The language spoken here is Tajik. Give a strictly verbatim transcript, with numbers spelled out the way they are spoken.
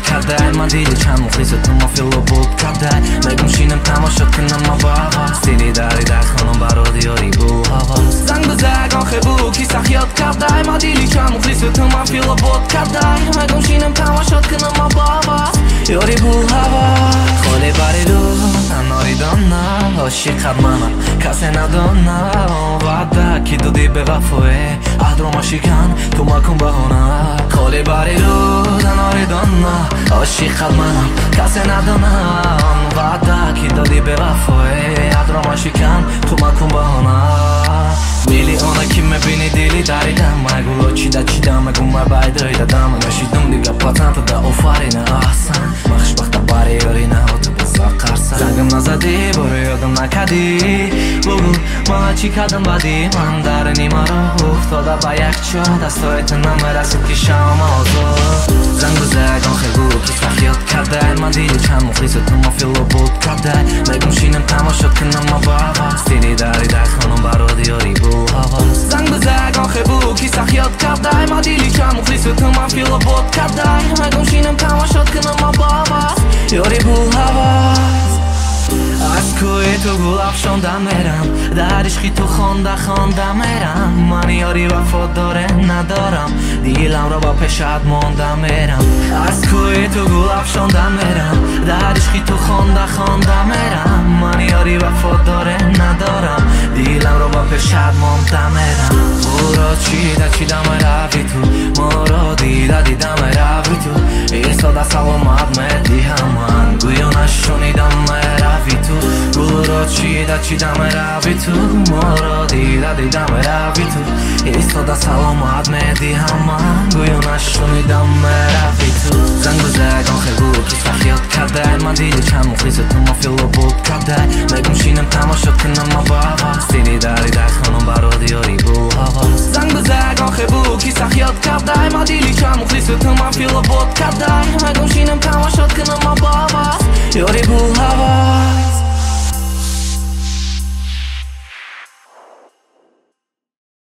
کرده من دیدی چند مخلیص تو ما فیلو بود کرده میگم شینم تماشا کنم ما بابا سیلی داری در خانم برا دیاری بو هوا زنگ بزرگان خبو کی سخیات کرده من دیدی چند مخلیص تو ما فیلو بود کرده میگم شینم تماشا کنم ما بابا یاری بو هوا خالی بری رو ناری دانم عاشق منم کسی ندانم وعده کی دودی به وفایه عهد رو ما شکن تو مکن بهانه خالی بری رو ناری دانم عاشق منم کسی ندانم وعده کی دودی به وفایه عهد رو ما شکن تو مکن بهانه میلیونه که میبینی دیلی داریدم مگو چیده چیده مگو مباید ریدم نشیدم دیگه پاتنت دا آفرینه احسن مخشبخت باری یاری نهاتو بزا قرصن زنگم نزدی برو یادم نکدی بگو ما چی کدم بدی من در نیمه رو افتاده با یک چه دستایت نمیرسید که شام آزاد زنگ بزرگان خیلی که سخیات کرده من دیدی چند مخلیص تو ما فیلو بود کرده میگم شینم تماشا کنم ما بابا سیلی داری در خانم برا دیاری بو هوا زنگ بزرگان خیلی که سخیات کرده من دیدی چند مخلیص تو ما فیلو بود کرده میگم شینم تماشا کنم ما بابا یاری بو هوا از کوی تو گل افشانده میرم در عشقی تو خونده خونده میرم من یاری وفاداره ندارم دیلم را با پیشت مانده میرم از کوی تو گل افشانده میرم در عشقی تو خونده خونده میرم من یاری وفاداره ندارم دیلم را با پیشت مانده میرم او را چیده چیده میروی تو ما را دیده دیده میروی تو ایساده سلامت میدی همان گویا نشونیدم میروی تو گل را چیده چیده میروی تو ما را دیده دیده میروی تو ایستاده سلامت میدی همان گویا نشونیدم میروی تو زنگ بزرگان خیلی که سخیات کرده من دیدی چند مخلیص تو ما فیلو بود کرده میگم شینم تماشا کنم ما بابا سیلی داری در خانم برا دیاری بو هوا زنگ بزرگان خیلی که سخیات کرده من دیدی چند مخلیص تو ما فیلو بود کرده